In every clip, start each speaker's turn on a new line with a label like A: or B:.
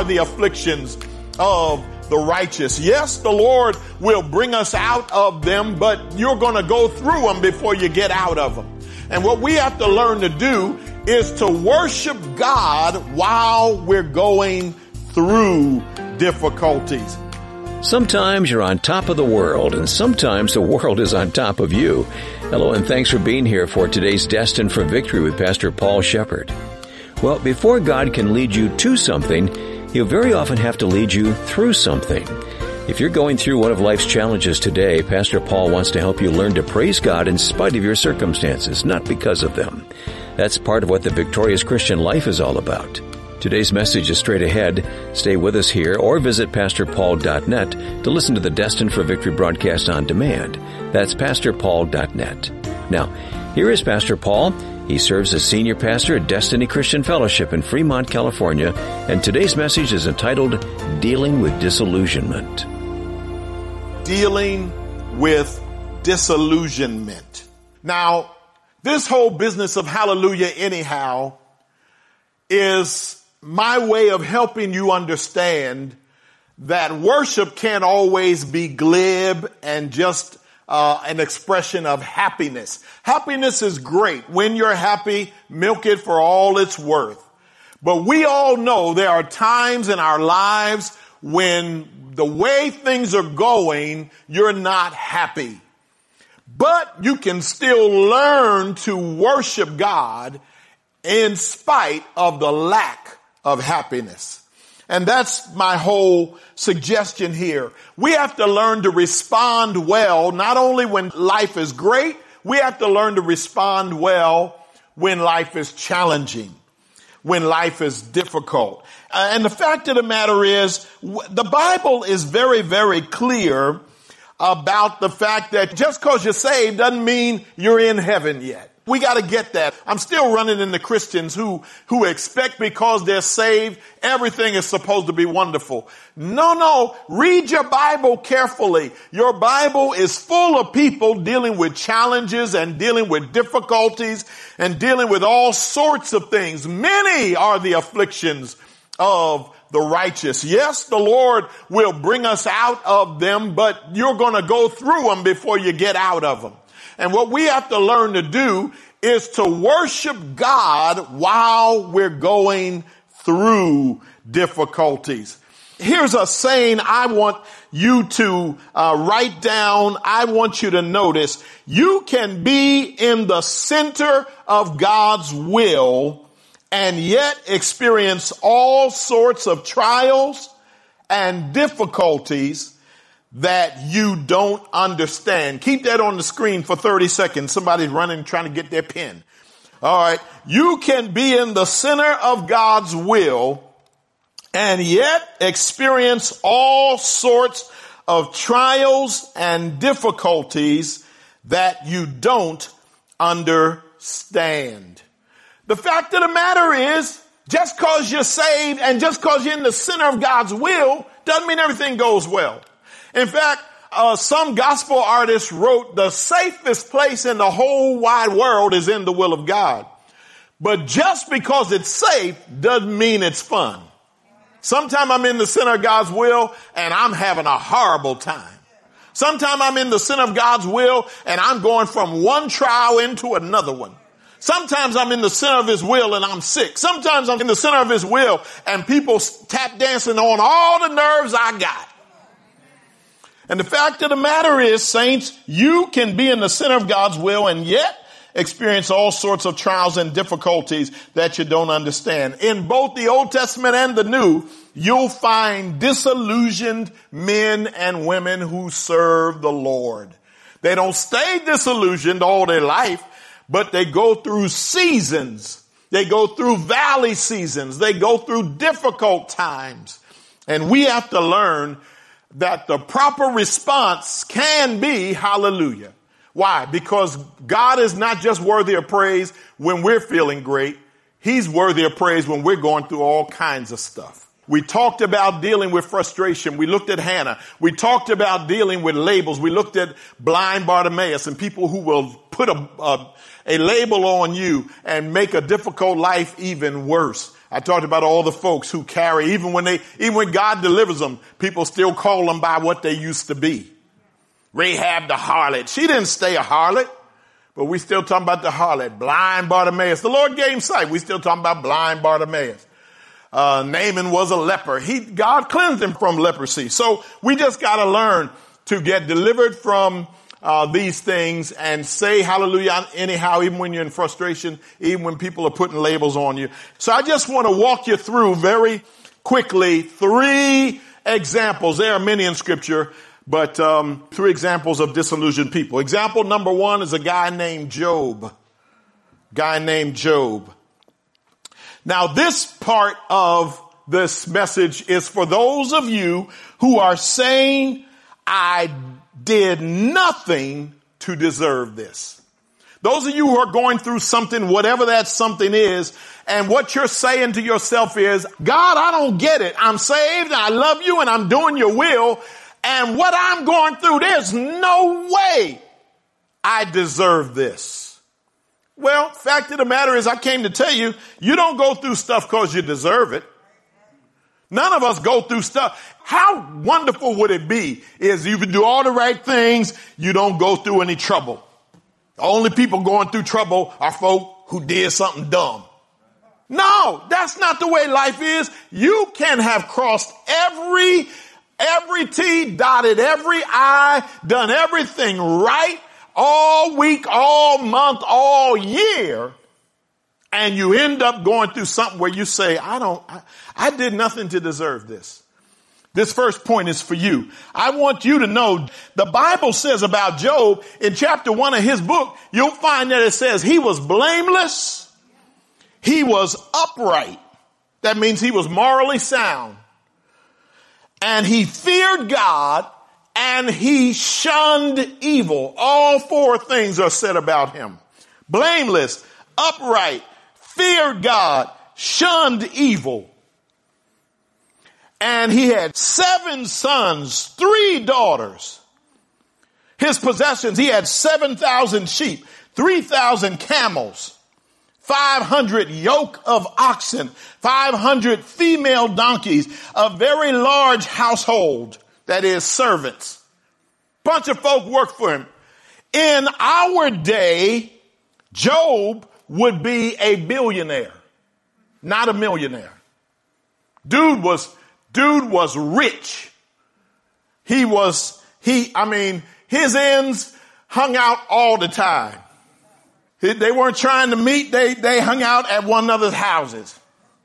A: are the afflictions of the righteous. Yes, the Lord will bring us out of them, but you're going to go through them before you get out of them. And what we have to learn to do is to worship God while we're going through difficulties.
B: Sometimes you're on top of the world, and sometimes the world is on top of you. Hello, and thanks for being here for today's Destined for Victory with Pastor Paul Shepherd. Well, before God can lead you to something, He'll very often have to lead you through something. If you're going through one of life's challenges today, Pastor Paul wants to help you learn to praise God in spite of your circumstances, not because of them. That's part of what the victorious Christian life is all about. Today's message is straight ahead. Stay with us here or visit PastorPaul.net to listen to the Destined for Victory broadcast on demand. That's PastorPaul.net. Now, here is Pastor Paul. He serves as senior pastor at Destiny Christian Fellowship in Fremont, California, and today's message is entitled, Dealing with Disillusionment.
A: Dealing with disillusionment. Now, this whole business of hallelujah anyhow is my way of helping you understand that worship can't always be glib and just an expression of happiness. Happiness is great. When you're happy, milk it for all it's worth. But we all know there are times in our lives when the way things are going, you're not happy. But you can still learn to worship God in spite of the lack of happiness. And that's my whole suggestion here. We have to learn to respond well, not only when life is great, we have to learn to respond well when life is challenging, when life is difficult. And the fact of the matter is, the Bible is very, very clear about the fact that just because you're saved doesn't mean you're in heaven yet. We got to get that. I'm still running into Christians who expect because they're saved, everything is supposed to be wonderful. No. Read your Bible carefully. Your Bible is full of people dealing with challenges and dealing with difficulties and dealing with all sorts of things. Many are the afflictions of the righteous. Yes, the Lord will bring us out of them, but you're going to go through them before you get out of them. And what we have to learn to do is to worship God while we're going through difficulties. Here's a saying I want you to write down. I want you to notice. You can be in the center of God's will and yet experience all sorts of trials and difficulties that you don't understand. Keep that on the screen for 30 seconds. Somebody's running, trying to get their pen. All right. You can be in the center of God's will and yet experience all sorts of trials and difficulties that you don't understand. The fact of the matter is, just because you're saved and just because you're in the center of God's will doesn't mean everything goes well. In fact, some gospel artists wrote the safest place in the whole wide world is in the will of God. But just because it's safe doesn't mean it's fun. Sometimes I'm in the center of God's will and I'm having a horrible time. Sometimes I'm in the center of God's will and I'm going from one trial into another one. Sometimes I'm in the center of His will and I'm sick. Sometimes I'm in the center of His will and people tap dancing on all the nerves I got. And the fact of the matter is, saints, you can be in the center of God's will and yet experience all sorts of trials and difficulties that you don't understand. In both the Old Testament and the New, you'll find disillusioned men and women who serve the Lord. They don't stay disillusioned all their life, but they go through seasons. They go through valley seasons. They go through difficult times. And we have to learn that the proper response can be hallelujah. Why? Because God is not just worthy of praise when we're feeling great. He's worthy of praise when we're going through all kinds of stuff. We talked about dealing with frustration. We looked at Hannah. We talked about dealing with labels. We looked at blind Bartimaeus and people who will put a label on you and make a difficult life even worse. I talked about all the folks who carry, even when God delivers them, people still call them by what they used to be. Rahab the harlot. She didn't stay a harlot, but we still talking about the harlot. Blind Bartimaeus. The Lord gave him sight. We still talking about blind Bartimaeus. Naaman was a leper. God cleansed him from leprosy. So we just got to learn to get delivered from these things and say hallelujah anyhow, even when you're in frustration, even when people are putting labels on you. So I just want to walk you through very quickly 3 examples. There are many in scripture, but 3 examples of disillusioned people. Example number 1 is a guy named Job. Now this part of this message is for those of you who are saying, I did nothing to deserve this. Those of you who are going through something, whatever that something is, and what you're saying to yourself is, God, I don't get it. I'm saved and I love you and I'm doing your will. And what I'm going through, there's no way I deserve this. Well, fact of the matter is I came to tell you, you don't go through stuff because you deserve it. None of us go through stuff. How wonderful would it be is you can do all the right things, you don't go through any trouble. The only people going through trouble are folk who did something dumb. No, that's not the way life is. You can have crossed every T, dotted every I, done everything right all week, all month, all year. And you end up going through something where you say, I did nothing to deserve this. This first point is for you. I want you to know the Bible says about Job in chapter 1 of his book, you'll find that it says he was blameless. He was upright. That means he was morally sound. And he feared God and he shunned evil. All 4 things are said about him. Blameless, upright, feared God, shunned evil. And he had 7 sons, 3 daughters. His possessions, he had 7,000 sheep, 3,000 camels, 500 yoke of oxen, 500 female donkeys, a very large household, that is servants. Bunch of folk worked for him. In our day, Job would be a billionaire, not a millionaire. Dude was rich. His ends hung out all the time. They weren't trying to meet. They hung out at one another's houses.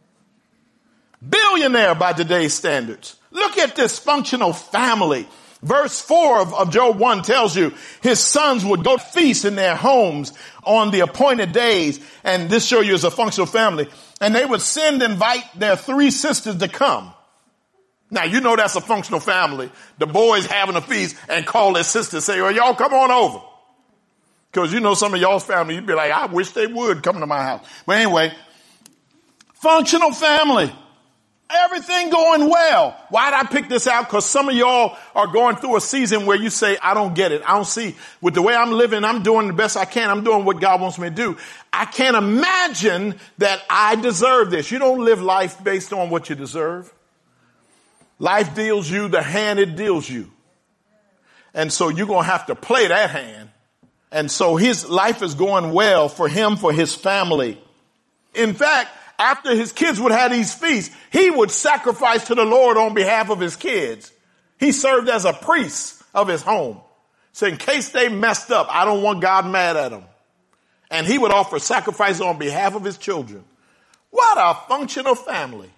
A: Billionaire by today's standards. Look at this functional family. Verse 4 of Job 1 tells you his sons would go feast in their homes on the appointed days. And this shows you as a functional family. And they would invite their 3 sisters to come. Now, you know that's a functional family. The boys having a feast and call their sisters, say, well, y'all come on over. Because you know some of y'all's family, you'd be like, I wish they would come to my house. But anyway, functional family. Everything going well. Why did I pick this out? Because some of y'all are going through a season where you say, I don't get it. I don't see. With the way I'm living, I'm doing the best I can. I'm doing what God wants me to do. I can't imagine that I deserve this. You don't live life based on what you deserve. Life deals you the hand it deals you. And so you're going to have to play that hand. And so his life is going well for him, for his family. In fact, after his kids would have these feasts, he would sacrifice to the Lord on behalf of his kids. He served as a priest of his home. So in case they messed up, I don't want God mad at them. And he would offer sacrifice on behalf of his children. What a functional family.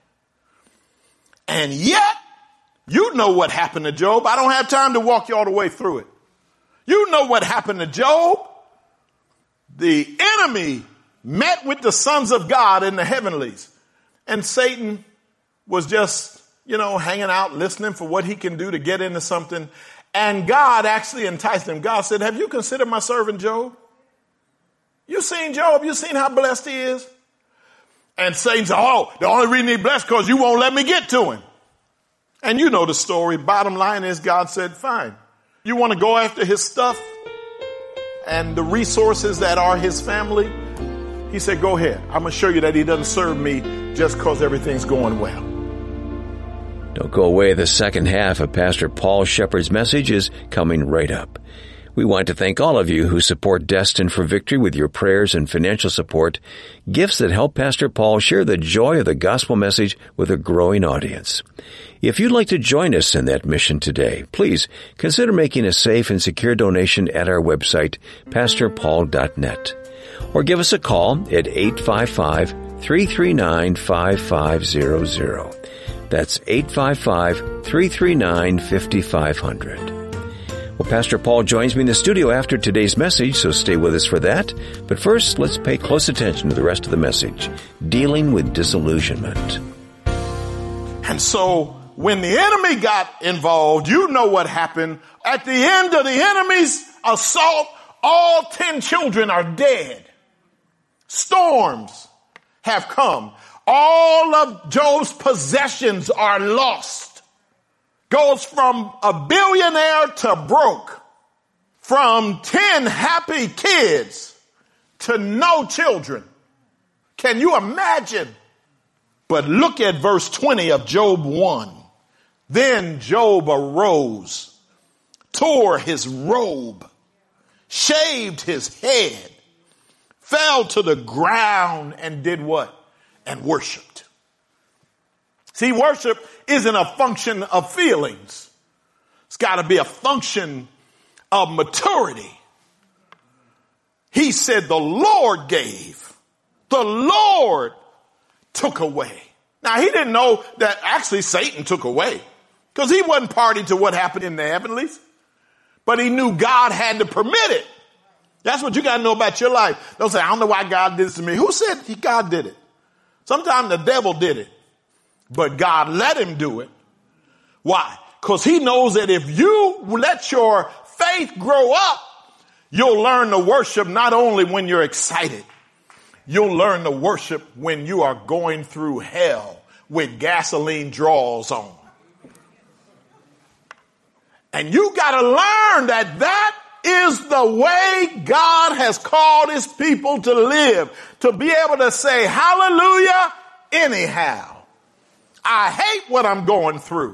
A: And yet, you know what happened to Job. I don't have time to walk you all the way through it. You know what happened to Job. The enemy met with the sons of God in the heavenlies. And Satan was just, hanging out, listening for what he can do to get into something. And God actually enticed him. God said, have you considered my servant Job? You seen Job? You seen how blessed he is? And Satan said, the only reason he's blessed because you won't let me get to him. And you know the story. Bottom line is God said, fine. You want to go after his stuff and the resources that are his family? He said, go ahead. I'm going to show you that he doesn't serve me just because everything's going well.
B: Don't go away. The second half of Pastor Paul Shepard's message is coming right up. We want to thank all of you who support Destined for Victory with your prayers and financial support, gifts that help Pastor Paul share the joy of the gospel message with a growing audience. If you'd like to join us in that mission today, please consider making a safe and secure donation at our website, pastorpaul.net. Or give us a call at 855-339-5500. That's 855-339-5500. Well, Pastor Paul joins me in the studio after today's message, so stay with us for that. But first, let's pay close attention to the rest of the message, dealing with disillusionment.
A: And so, when the enemy got involved, you know what happened. At the end of the enemy's assault, all 10 children are dead. Storms have come. All of Job's possessions are lost. Goes from a billionaire to broke. From 10 happy kids to no children. Can you imagine? But look at verse 20 of Job 1. Then Job arose, tore his robe, shaved his head, fell to the ground and did what? And worshiped. See, worship isn't a function of feelings. It's got to be a function of maturity. He said, the Lord gave. The Lord took away. Now, he didn't know that actually Satan took away because he wasn't party to what happened in the heavenlies. But he knew God had to permit it. That's what you got to know about your life. Don't say, I don't know why God did this to me. Who said God did it? Sometimes the devil did it. But God let him do it. Why? Because he knows that if you let your faith grow up, you'll learn to worship not only when you're excited. You'll learn to worship when you are going through hell with gasoline draws on. And you got to learn that is the way God has called his people to live. To be able to say hallelujah anyhow. I hate what I'm going through,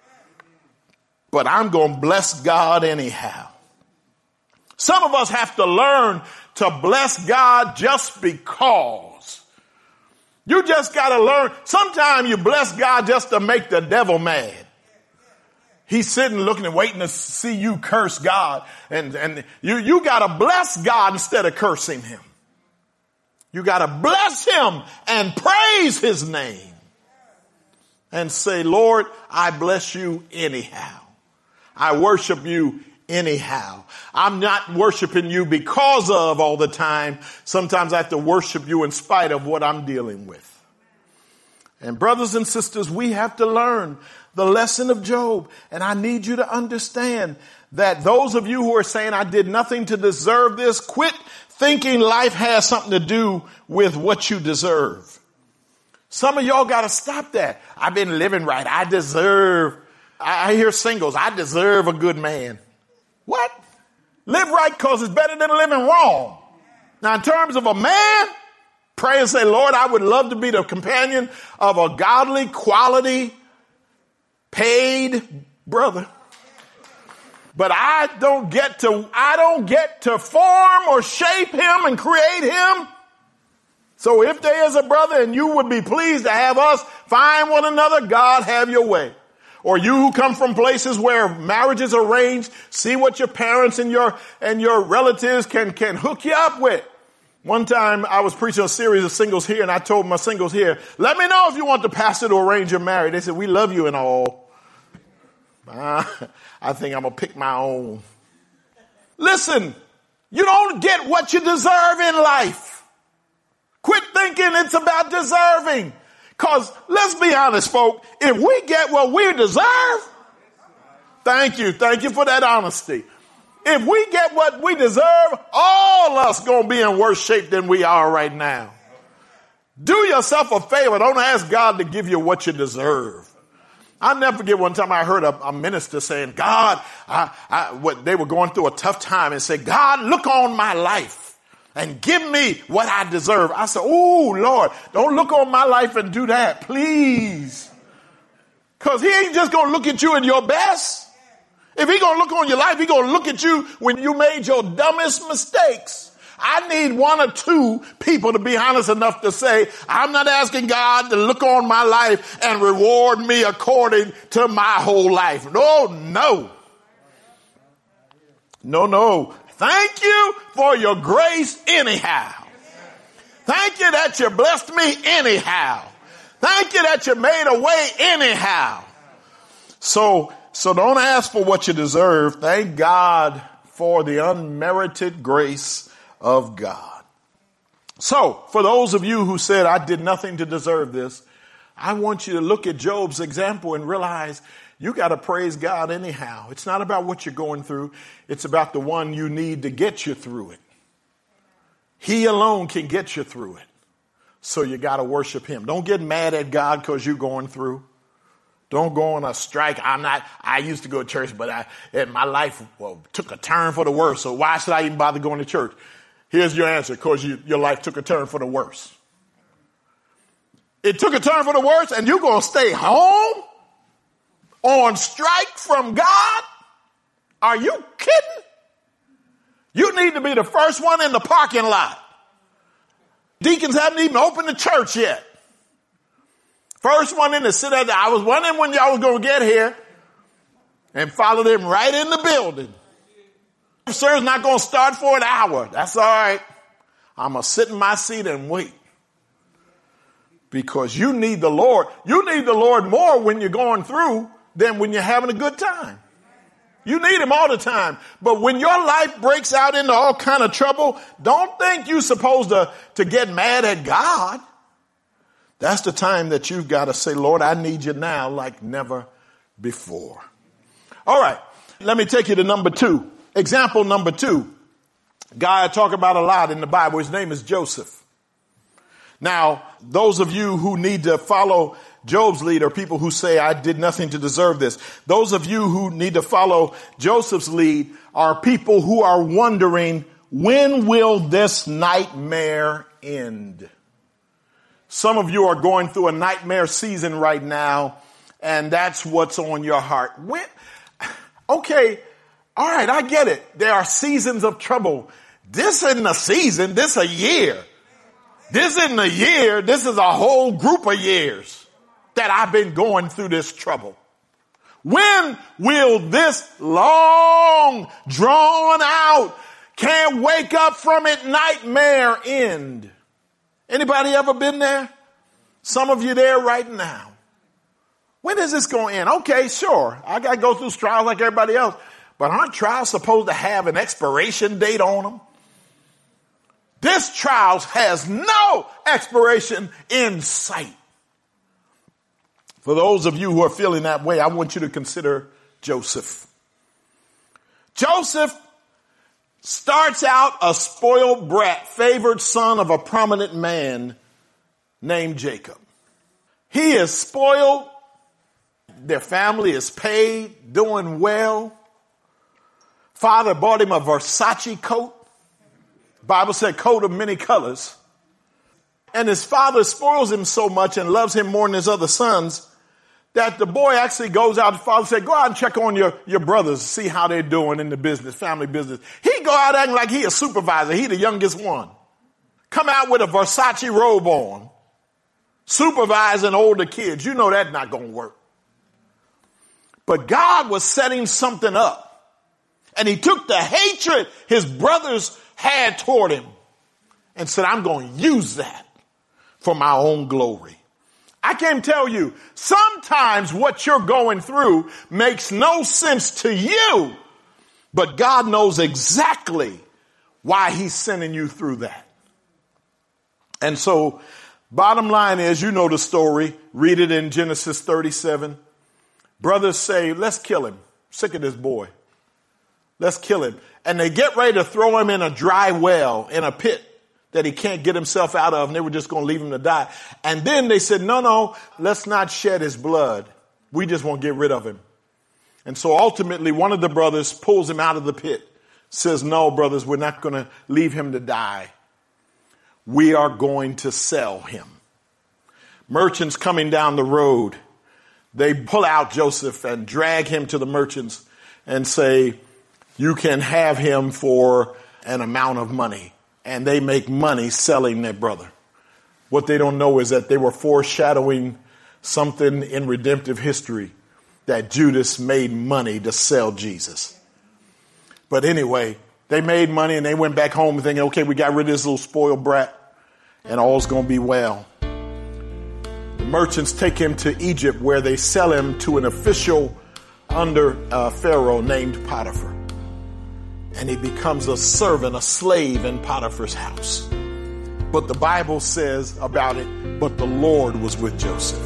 A: but I'm going to bless God anyhow. Some of us have to learn to bless God just because. You just got to learn. Sometimes you bless God just to make the devil mad. He's sitting looking and waiting to see you curse God. And you got to bless God instead of cursing him. You got to bless him and praise his name. And say, Lord, I bless you anyhow. I worship you anyhow. I'm not worshiping you because of all the time. Sometimes I have to worship you in spite of what I'm dealing with. And brothers and sisters, we have to learn the lesson of Job. And I need you to understand that those of you who are saying I did nothing to deserve this, quit thinking life has something to do with what you deserve. Some of y'all got to stop that. I've been living right. I hear singles. I deserve a good man. What? Live right because it's better than living wrong. Now, in terms of a man, pray and say, Lord, I would love to be the companion of a godly, quality, paid brother. But I don't get to form or shape him and create him. So if there is a brother and you would be pleased to have us find one another, God, have your way. Or you who come from places where marriage is arranged, see what your parents and your relatives can hook you up with. One time I was preaching a series of singles here and I told my singles here, let me know if you want the pastor to arrange your marriage. They said, we love you and all. I think I'm going to pick my own. Listen, you don't get what you deserve in life. Quit thinking it's about deserving. Because let's be honest, folk, if we get what we deserve, thank you for that honesty. If we get what we deserve, all us going to be in worse shape than we are right now. Do yourself a favor. Don't ask God to give you what you deserve. I'll never forget one time I heard a minister saying, God, they were going through a tough time and said, God, look on my life and give me what I deserve. I said, oh, Lord, don't look on my life and do that, please. Because he ain't just going to look at you in your best. If he going to look on your life, he going to look at you when you made your dumbest mistakes. I need one or two people to be honest enough to say, I'm not asking God to look on my life and reward me according to my whole life. No. Thank you for your grace anyhow. Thank you that you blessed me anyhow. Thank you that you made a way anyhow. So don't ask for what you deserve. Thank God for the unmerited grace of God. So for those of you who said, I did nothing to deserve this, I want you to look at Job's example and realize you got to praise God anyhow. It's not about what you're going through. It's about the one you need to get you through it. He alone can get you through it. So you got to worship him. Don't get mad at God because you're going through. Don't go on a strike. I used to go to church, but my life took a turn for the worse. So why should I even bother going to church? Here's your answer, because your life took a turn for the worse. It took a turn for the worse, and you're going to stay home on strike from God? Are you kidding? You need to be the first one in the parking lot. Deacons haven't even opened the church yet. First one in to sit there. I was wondering when y'all was going to get here, and follow them right in the building. Service not going to start for an hour. That's all right. I'm going to sit in my seat and wait. Because you need the Lord. You need the Lord more when you're going through than when you're having a good time. You need him all the time. But when your life breaks out into all kind of trouble, don't think you're supposed to get mad at God. That's the time that you've got to say, Lord, I need you now like never before. All right. Let me take you to number 2. Example number 2. Guy I talk about a lot in the Bible. His name is Joseph. Now, those of you who need to follow Job's lead are people who say, I did nothing to deserve this. Those of you who need to follow Joseph's lead are people who are wondering, when will this nightmare end? Some of you are going through a nightmare season right now, and that's what's on your heart. Okay, all right, I get it. There are seasons of trouble. This isn't a season, this is a year. This isn't a year, this is a whole group of years that I've been going through this trouble. When will this long, drawn out, can't wake up from it nightmare end? Anybody ever been there? Some of you there right now. When is this going to end? Okay, sure. I got to go through trials like everybody else. But aren't trials supposed to have an expiration date on them? This trial has no expiration in sight. For those of you who are feeling that way, I want you to consider Joseph. Joseph starts out a spoiled brat, favored son of a prominent man named Jacob. He is spoiled. Their family is paid, doing well. Father bought him a Versace coat. Bible said coat of many colors. And his father spoils him so much and loves him more than his other sons that the boy actually goes out. The father said, go out and check on your brothers, see how they're doing in the business, family business. He go out acting like he a supervisor. He the youngest one. Come out with a Versace robe on, supervising older kids. You know that's not going to work. But God was setting something up. And he took the hatred his brothers had toward him and said, I'm going to use that for my own glory. I can tell you, sometimes what you're going through makes no sense to you, but God knows exactly why he's sending you through that. And so, bottom line is, you know the story. Read it in Genesis 37. Brothers say, let's kill him. Sick of this boy. Let's kill him. And they get ready to throw him in a dry well, in a pit that he can't get himself out of, and they were just going to leave him to die. And then they said, no, let's not shed his blood. We just want to get rid of him. And so ultimately, one of the brothers pulls him out of the pit, says, no, brothers, we're not going to leave him to die. we are going to sell him. Merchants coming down the road, they pull out Joseph and drag him to the merchants and say, you can have him for an amount of money. And they make money selling their brother. What they don't know is that they were foreshadowing something in redemptive history, that Judas made money to sell Jesus. But anyway, they made money and they went back home thinking, okay, we got rid of this little spoiled brat and all's going to be well. The merchants take him to Egypt, where they sell him to an official under Pharaoh named Potiphar. And he becomes a servant, a slave in Potiphar's house. But the Bible says about it, but the Lord was with Joseph.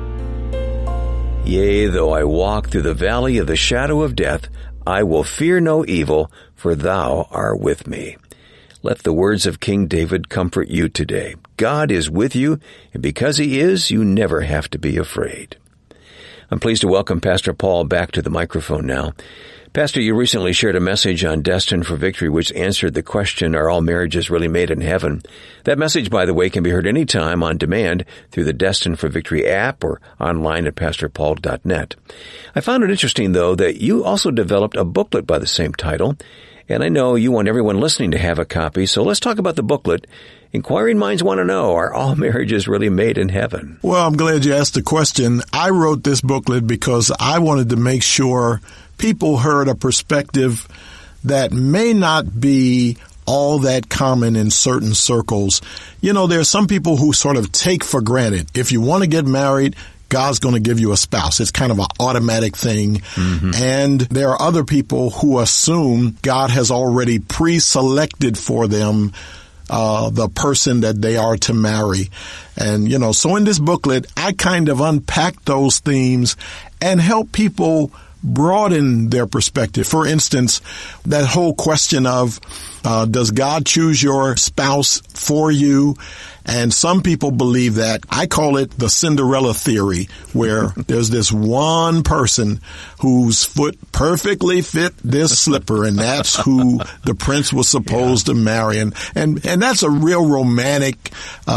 B: Yea, though I walk through the valley of the shadow of death, I will fear no evil, for thou art with me. Let the words of King David comfort you today. God is with you, and because he is, you never have to be afraid. I'm pleased to welcome Pastor Paul back to the microphone now. Pastor, you recently shared a message on Destined for Victory which answered the question, are all marriages really made in heaven? That message, by the way, can be heard anytime on demand through the Destined for Victory app or online at pastorpaul.net. I found it interesting, though, that you also developed a booklet by the same title, and I know you want everyone listening to have a copy, so let's talk about the booklet. Inquiring minds want to know, are all marriages really made in heaven?
C: Well, I'm glad you asked the question. I wrote this booklet because I wanted to make sure people heard a perspective that may not be all that common in certain circles. You know, there are some people who sort of take for granted, if you want to get married, God's going to give you a spouse. It's kind of an automatic thing. Mm-hmm. And there are other people who assume God has already pre-selected for them the person that they are to marry. And, you know, so in this booklet, I kind of unpack those themes and help people broaden their perspective. For instance, that whole question of, does God choose your spouse for you? And some people believe that. I call it the Cinderella theory, where there's this one person whose foot perfectly fit this slipper, and that's who the prince was supposed to marry. And that's a real romantic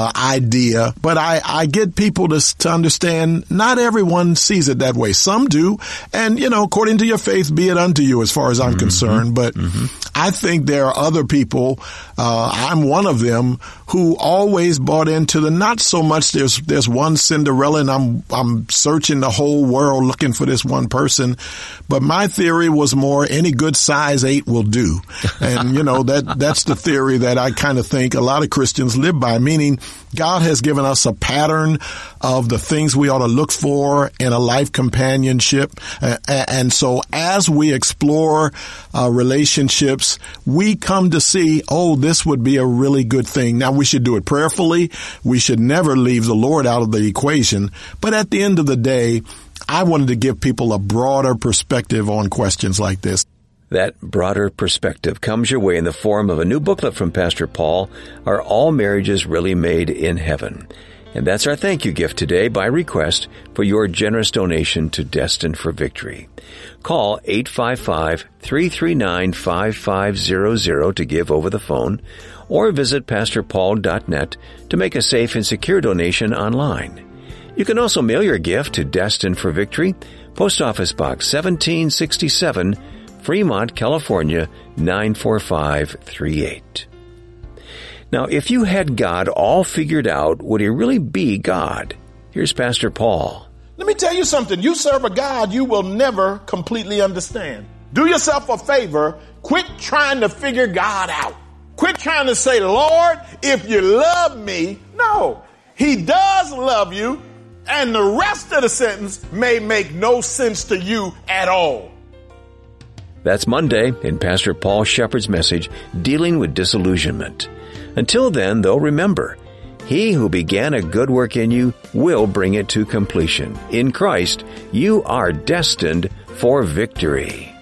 C: idea. But I get people to understand not everyone sees it that way. Some do. And, you know, according to your faith, be it unto you as far as I'm concerned. But I think there are other people, I'm one of them, who always bought into the not so much there's one Cinderella and I'm searching the whole world looking for this one person. But my theory was more any good size 8 will do. And, you know, that's the theory that I kind of think a lot of Christians live by, meaning God has given us a pattern of the things we ought to look for in a life companionship. And so as we explore relationships, we come to see, oh, this would be a really good thing. Now, we should do it prayerfully. We should never leave the Lord out of the equation. But at the end of the day, I wanted to give people a broader perspective on questions like this.
B: That broader perspective comes your way in the form of a new booklet from Pastor Paul, Are All Marriages Really Made in Heaven? And that's our thank you gift today by request for your generous donation to Destined for Victory. Call 855-339-5500 to give over the phone, or visit pastorpaul.net to make a safe and secure donation online. You can also mail your gift to Destined for Victory, Post Office Box 1767, Fremont, California, 94538. Now, if you had God all figured out, would he really be God? Here's Pastor Paul.
A: Let me tell you something. You serve a God you will never completely understand. Do yourself a favor. Quit trying to figure God out. Quit trying to say, Lord, if you love me. No, he does love you. And the rest of the sentence may make no sense to you at all.
B: That's Monday in Pastor Paul Shepard's message, Dealing with Disillusionment. Until then, though, remember, he who began a good work in you will bring it to completion. In Christ, you are destined for victory.